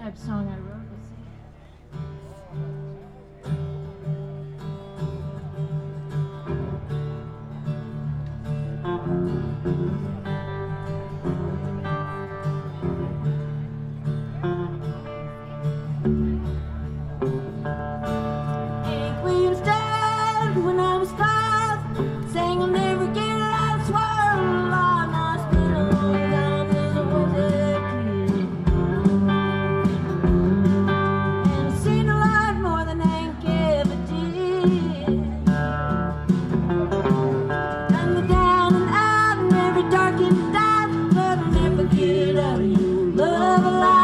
type song I wrote. Hank Williams died when I was 5, sang I'll never get it out of swirl. I spent a long time as a kid, and I've seen a lot more than Hank ever did. Done me down and out in every dark and dive, but I'll never get out of your love alive.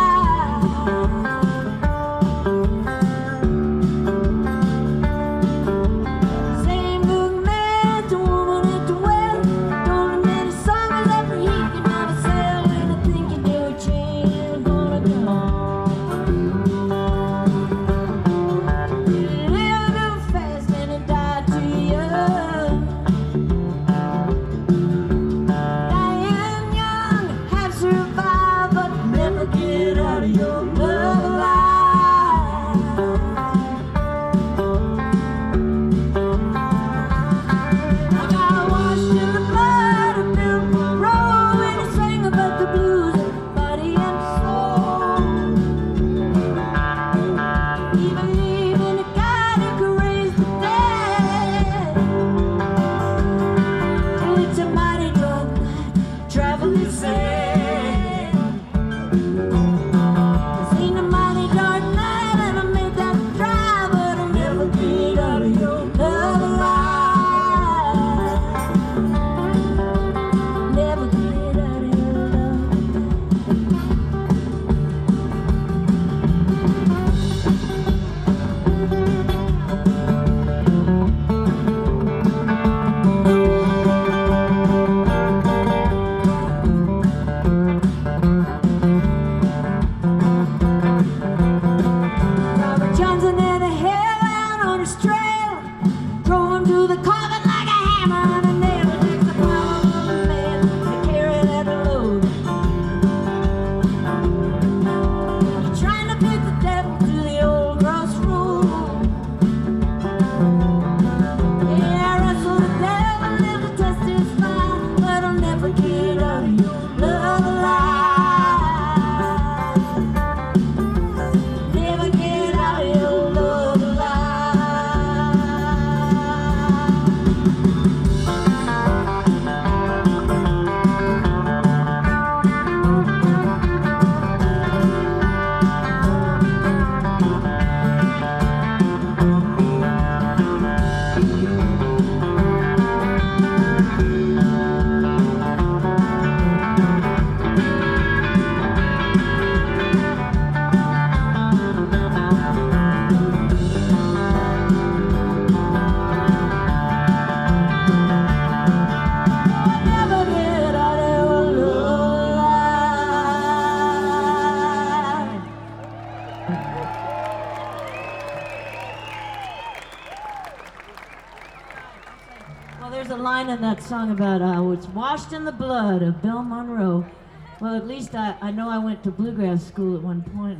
In that song about it's washed in the blood of Bill Monroe. Well, at least I know I went to bluegrass school at one point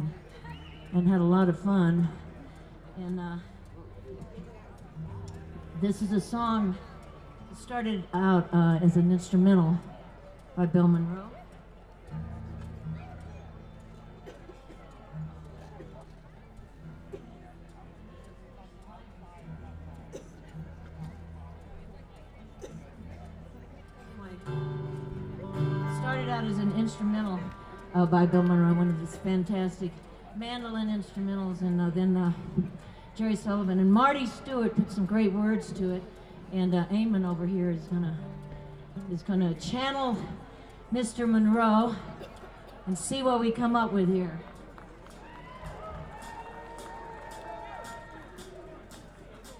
and had a lot of fun. And this is a song that started out as an instrumental by Bill Monroe. Started out as an instrumental by Bill Monroe, one of his fantastic mandolin instrumentals, and then Jerry Sullivan and Marty Stewart put some great words to it, and Eamon over here is gonna channel Mr. Monroe and see what we come up with here.